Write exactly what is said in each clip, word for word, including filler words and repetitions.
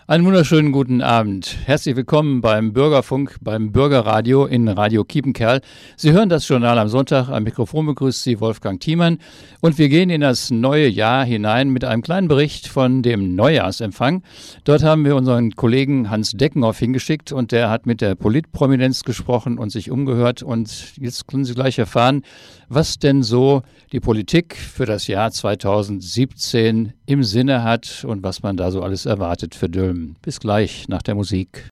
Einen wunderschönen guten Abend. Herzlich willkommen beim Bürgerfunk, beim Bürgerradio in Radio Kiepenkerl. Sie hören das Journal am Sonntag. Am Mikrofon begrüßt Sie Wolfgang Thiemann. Und wir gehen in das neue Jahr hinein mit einem kleinen Bericht von dem Neujahrsempfang. Dort haben wir unseren Kollegen Hans Deckenhoff hingeschickt und der hat mit der Politprominenz gesprochen und sich umgehört. Und jetzt können Sie gleich erfahren, was denn so die Politik für das Jahr zweitausendsiebzehn im Sinne hat und was man da so alles erwartet für Dülmen. Bis gleich nach der Musik.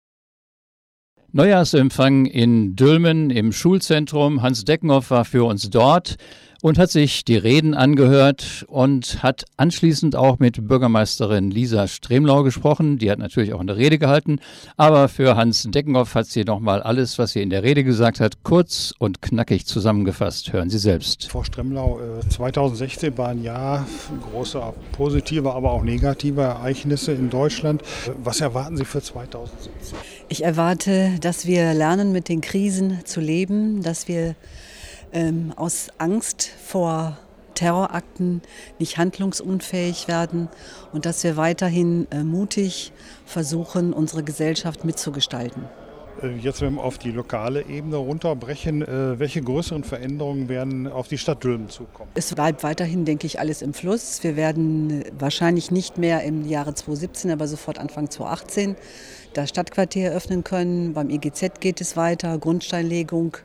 Neujahrsempfang in Dülmen im Schulzentrum. Hans Deckenhoff war für uns dort und hat sich die Reden angehört und hat anschließend auch mit Bürgermeisterin Lisa Stremlau gesprochen. Die hat natürlich auch eine Rede gehalten, aber für Hans Deckenhoff hat sie nochmal alles, was sie in der Rede gesagt hat, kurz und knackig zusammengefasst. Hören Sie selbst. Frau Stremlau, zweitausendsechzehn war ein Jahr großer positiver, aber auch negativer Ereignisse in Deutschland. Was erwarten Sie für zweitausendsiebzehn? Ich erwarte, dass wir lernen, mit den Krisen zu leben, dass wir ähm, aus Angst vor Terrorakten nicht handlungsunfähig werden und dass wir weiterhin äh, mutig versuchen, unsere Gesellschaft mitzugestalten. Jetzt, wenn wir auf die lokale Ebene runterbrechen, äh, welche größeren Veränderungen werden auf die Stadt Dülmen zukommen? Es bleibt weiterhin, denke ich, alles im Fluss. Wir werden wahrscheinlich nicht mehr im Jahre zweitausendsiebzehn, aber sofort Anfang zweitausendachtzehn das Stadtquartier eröffnen können. Beim I G Z geht es weiter, Grundsteinlegung.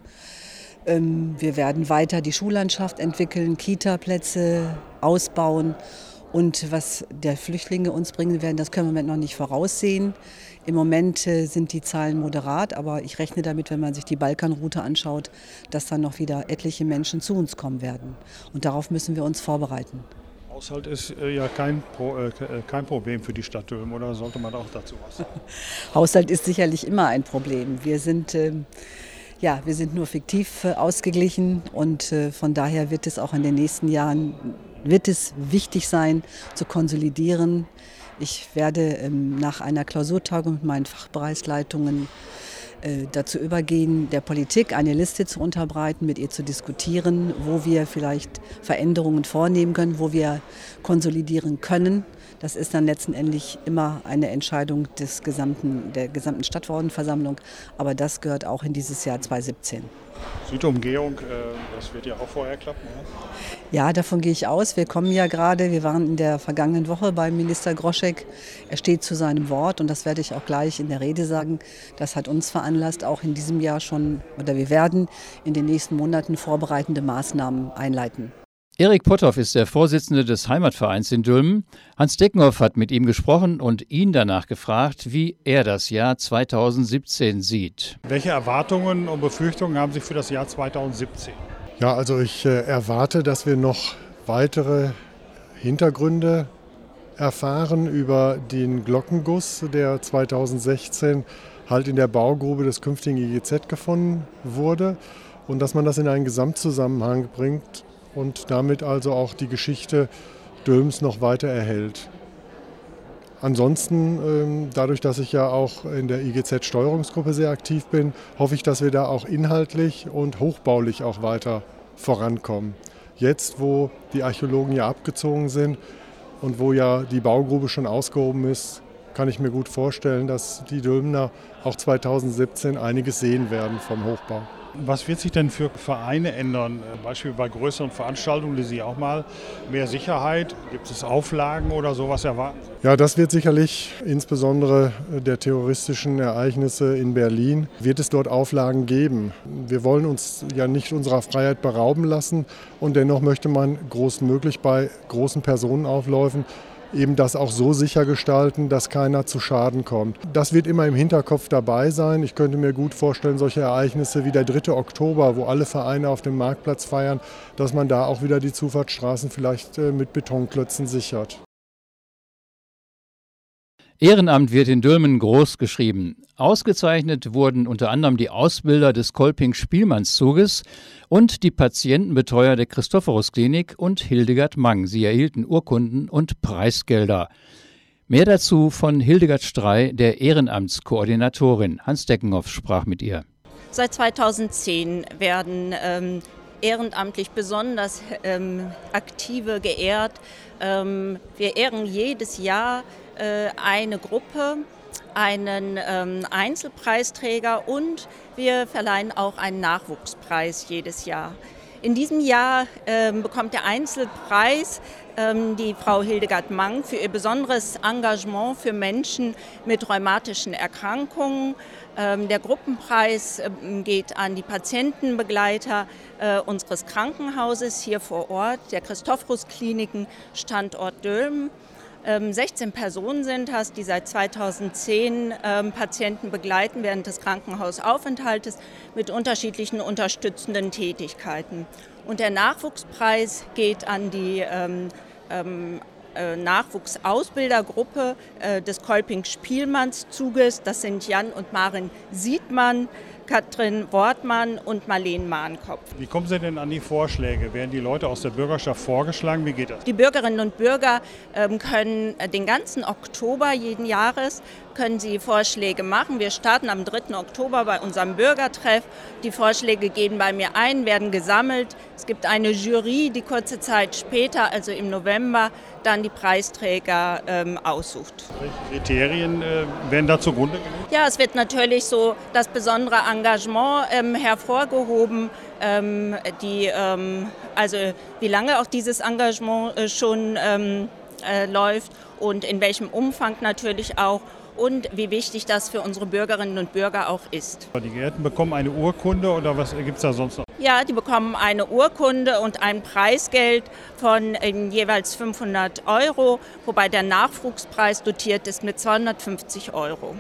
Ähm, wir werden weiter die Schullandschaft entwickeln, Kita-Plätze ausbauen. Und was der Flüchtlinge uns bringen werden, das können wir im Moment noch nicht voraussehen. Im Moment äh, sind die Zahlen moderat, aber ich rechne damit, wenn man sich die Balkanroute anschaut, dass dann noch wieder etliche Menschen zu uns kommen werden. Und darauf müssen wir uns vorbereiten. Haushalt ist äh, ja kein, Pro, äh, kein Problem für die Stadt Dülmen, oder sollte man auch dazu was sagen? Haushalt ist sicherlich immer ein Problem. Wir sind, äh, ja, wir sind nur fiktiv äh, ausgeglichen und äh, von daher wird es auch in den nächsten Jahren wird es wichtig sein, zu konsolidieren. Ich werde ähm, nach einer Klausurtagung mit meinen Fachbereichsleitungen äh, dazu übergehen, der Politik eine Liste zu unterbreiten, mit ihr zu diskutieren, wo wir vielleicht Veränderungen vornehmen können, wo wir konsolidieren können. Das ist dann letztendlich immer eine Entscheidung des gesamten, der gesamten Stadtverordnetenversammlung, aber das gehört auch in dieses Jahr zweitausendsiebzehn. Südumgehung, das wird ja auch vorher klappen, oder? Ja, davon gehe ich aus. Wir kommen ja gerade, wir waren in der vergangenen Woche beim Minister Groschek. Er steht zu seinem Wort und das werde ich auch gleich in der Rede sagen. Das hat uns veranlasst, auch in diesem Jahr schon, oder wir werden in den nächsten Monaten vorbereitende Maßnahmen einleiten. Erik Potthoff ist der Vorsitzende des Heimatvereins in Dülmen. Hans Deckenhoff hat mit ihm gesprochen und ihn danach gefragt, wie er das Jahr zweitausendsiebzehn sieht. Welche Erwartungen und Befürchtungen haben Sie für das Jahr zweitausendsiebzehn? Ja, also ich äh, erwarte, dass wir noch weitere Hintergründe erfahren über den Glockenguss, der zweitausendsechzehn halt in der Baugrube des künftigen I G Z gefunden wurde und dass man das in einen Gesamtzusammenhang bringt und damit also auch die Geschichte Dülmens noch weiter erhält. Ansonsten, dadurch, dass ich ja auch in der I G Z-Steuerungsgruppe sehr aktiv bin, hoffe ich, dass wir da auch inhaltlich und hochbaulich auch weiter vorankommen. Jetzt, wo die Archäologen ja abgezogen sind und wo ja die Baugrube schon ausgehoben ist, kann ich mir gut vorstellen, dass die Dülmener auch zweitausendsiebzehn einiges sehen werden vom Hochbau. Was wird sich denn für Vereine ändern? Beispiel bei größeren Veranstaltungen, die Sie auch mal mehr Sicherheit, gibt es Auflagen oder sowas erwarten? Ja, das wird sicherlich insbesondere der terroristischen Ereignisse in Berlin, wird es dort Auflagen geben. Wir wollen uns ja nicht unserer Freiheit berauben lassen und dennoch möchte man großmöglich bei großen Personenaufläufen eben das auch so sicher gestalten, dass keiner zu Schaden kommt. Das wird immer im Hinterkopf dabei sein. Ich könnte mir gut vorstellen, solche Ereignisse wie der dritte Oktober, wo alle Vereine auf dem Marktplatz feiern, dass man da auch wieder die Zufahrtsstraßen vielleicht mit Betonklötzen sichert. Ehrenamt wird in Dülmen groß geschrieben. Ausgezeichnet wurden unter anderem die Ausbilder des Kolping-Spielmannszuges und die Patientenbetreuer der Christophorus-Klinik und Hildegard Mang. Sie erhielten Urkunden und Preisgelder. Mehr dazu von Hildegard Strey, der Ehrenamtskoordinatorin. Hans Deckenhoff sprach mit ihr. Seit zweitausendzehn werden ähm, ehrenamtlich besonders ähm, Aktive geehrt. Ähm, wir ehren jedes Jahr eine Gruppe, einen ähm, Einzelpreisträger und wir verleihen auch einen Nachwuchspreis jedes Jahr. In diesem Jahr ähm, bekommt der Einzelpreis ähm, die Frau Hildegard Mang für ihr besonderes Engagement für Menschen mit rheumatischen Erkrankungen. Ähm, der Gruppenpreis ähm, geht an die Patientenbegleiter äh, unseres Krankenhauses hier vor Ort, der Christophorus-Kliniken, Standort Dülmen. Ähm, sechzehn Personen sind das, die seit zweitausendzehn ähm, Patienten begleiten während des Krankenhausaufenthaltes mit unterschiedlichen unterstützenden Tätigkeiten. Und der Nachwuchspreis geht an die ähm, ähm, äh, Nachwuchsausbildergruppe äh, des Kolping-Spielmannszuges. Das sind Jan und Maren Siedmann, Katrin Wortmann und Marlene Mahnkopf. Wie kommen Sie denn an die Vorschläge? Werden die Leute aus der Bürgerschaft vorgeschlagen? Wie geht das? Die Bürgerinnen und Bürger ähm, können den ganzen Oktober jeden Jahres können sie Vorschläge machen. Wir starten am dritten Oktober bei unserem Bürgertreff. Die Vorschläge gehen bei mir ein, werden gesammelt. Es gibt eine Jury, die kurze Zeit später, also im November, dann die Preisträger ähm, aussucht. Welche Kriterien äh, werden da zugrunde gelegt? Ja, es wird natürlich so das besondere Engagement ähm, hervorgehoben. Ähm, die, ähm, also wie lange auch dieses Engagement äh, schon ähm, äh, läuft und in welchem Umfang natürlich auch. Und wie wichtig das für unsere Bürgerinnen und Bürger auch ist. Die Geehrten bekommen eine Urkunde oder was gibt es da sonst noch? Ja, die bekommen eine Urkunde und ein Preisgeld von ähm, jeweils fünfhundert Euro, wobei der Nachwuchspreis dotiert ist mit zweihundertfünfzig Euro.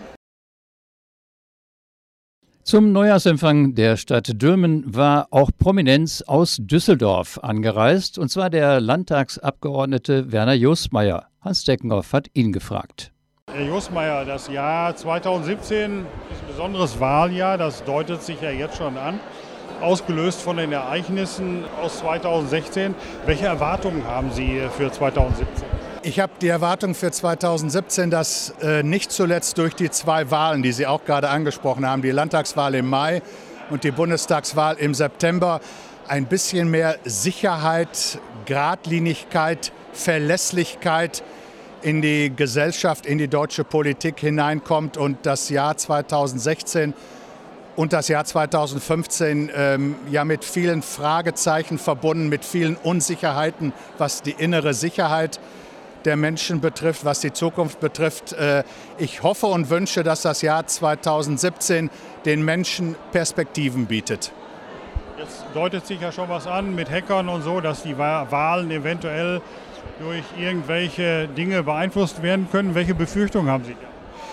Zum Neujahrsempfang der Stadt Dülmen war auch Prominenz aus Düsseldorf angereist, und zwar der Landtagsabgeordnete Werner Joßmeier. Hans Deckenhoff hat ihn gefragt. Herr Joßmeier, das Jahr zweitausendsiebzehn ist ein besonderes Wahljahr, das deutet sich ja jetzt schon an. Ausgelöst von den Ereignissen aus zweitausendsechzehn. Welche Erwartungen haben Sie für zweitausendsiebzehn? Ich habe die Erwartung für zweitausendsiebzehn, dass äh, nicht zuletzt durch die zwei Wahlen, die Sie auch gerade angesprochen haben, die Landtagswahl im Mai und die Bundestagswahl im September, ein bisschen mehr Sicherheit, Geradlinigkeit, Verlässlichkeit in die Gesellschaft, in die deutsche Politik hineinkommt und das Jahr zweitausendsechzehn und das Jahr zweitausendfünfzehn ähm, ja mit vielen Fragezeichen verbunden, mit vielen Unsicherheiten, was die innere Sicherheit der Menschen betrifft, was die Zukunft betrifft. Äh, ich hoffe und wünsche, dass das Jahr zweitausendsiebzehn den Menschen Perspektiven bietet. Jetzt deutet sich ja schon was an mit Hackern und so, dass die Wahlen eventuell durch irgendwelche Dinge beeinflusst werden können. Welche Befürchtungen haben Sie da?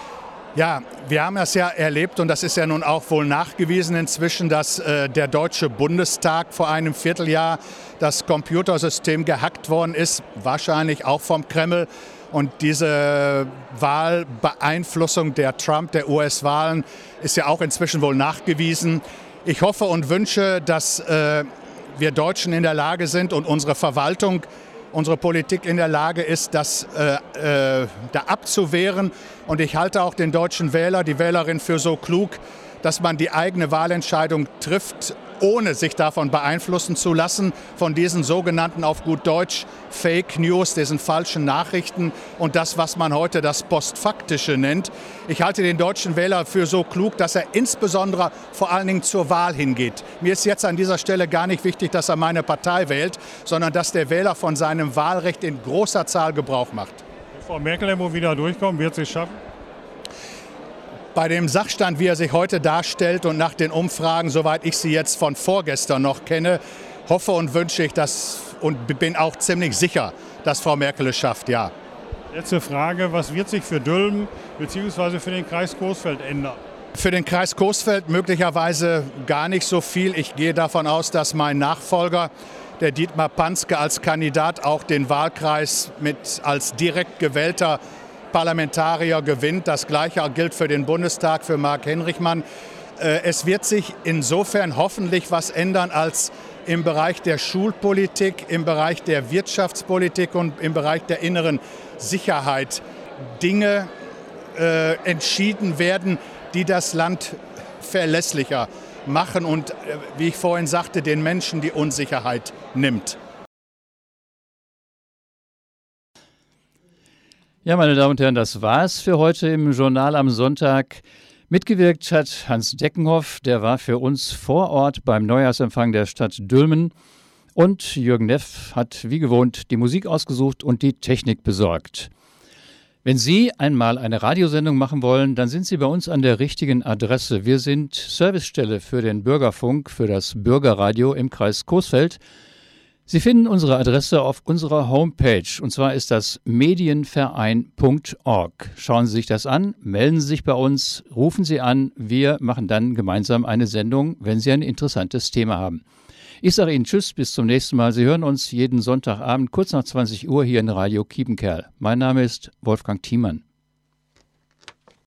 Ja, wir haben das ja erlebt und das ist ja nun auch wohl nachgewiesen inzwischen, dass äh, der Deutsche Bundestag vor einem Vierteljahr das Computersystem gehackt worden ist, wahrscheinlich auch vom Kreml. Und diese Wahlbeeinflussung der Trump, der U S-Wahlen, ist ja auch inzwischen wohl nachgewiesen. Ich hoffe und wünsche, dass äh, wir Deutschen in der Lage sind und unsere Verwaltung, unsere Politik in der Lage ist, das äh, äh, da abzuwehren. Und ich halte auch den deutschen Wähler, die Wählerin für so klug, dass man die eigene Wahlentscheidung trifft, ohne sich davon beeinflussen zu lassen, von diesen sogenannten, auf gut Deutsch, Fake News, diesen falschen Nachrichten und das, was man heute das Postfaktische nennt. Ich halte den deutschen Wähler für so klug, dass er insbesondere vor allen Dingen zur Wahl hingeht. Mir ist jetzt an dieser Stelle gar nicht wichtig, dass er meine Partei wählt, sondern dass der Wähler von seinem Wahlrecht in großer Zahl Gebrauch macht. Frau Merkel muss wieder durchkommen, wird sie es schaffen? Bei dem Sachstand, wie er sich heute darstellt und nach den Umfragen, soweit ich sie jetzt von vorgestern noch kenne, hoffe und wünsche ich das und bin auch ziemlich sicher, dass Frau Merkel es schafft, ja. Letzte Frage, was wird sich für Dülmen bzw. für den Kreis Coesfeld ändern? Für den Kreis Coesfeld möglicherweise gar nicht so viel. Ich gehe davon aus, dass mein Nachfolger, der Dietmar Panske, als Kandidat auch den Wahlkreis mit als direkt gewählter Parlamentarier gewinnt. Das Gleiche gilt für den Bundestag, für Marc Henrichmann. Es wird sich insofern hoffentlich was ändern, als im Bereich der Schulpolitik, im Bereich der Wirtschaftspolitik und im Bereich der inneren Sicherheit Dinge äh, entschieden werden, die das Land verlässlicher machen und, äh, wie ich vorhin sagte, den Menschen die Unsicherheit nimmt. Ja, meine Damen und Herren, das war's für heute im Journal am Sonntag. Mitgewirkt hat Hans Deckenhoff, der war für uns vor Ort beim Neujahrsempfang der Stadt Dülmen. Und Jürgen Neff hat wie gewohnt die Musik ausgesucht und die Technik besorgt. Wenn Sie einmal eine Radiosendung machen wollen, dann sind Sie bei uns an der richtigen Adresse. Wir sind Servicestelle für den Bürgerfunk, für das Bürgerradio im Kreis Coesfeld. Sie finden unsere Adresse auf unserer Homepage, und zwar ist das medienverein punkt org. Schauen Sie sich das an, melden Sie sich bei uns, rufen Sie an. Wir machen dann gemeinsam eine Sendung, wenn Sie ein interessantes Thema haben. Ich sage Ihnen Tschüss, bis zum nächsten Mal. Sie hören uns jeden Sonntagabend kurz nach zwanzig Uhr hier in Radio Kiepenkerl. Mein Name ist Wolfgang Thiemann.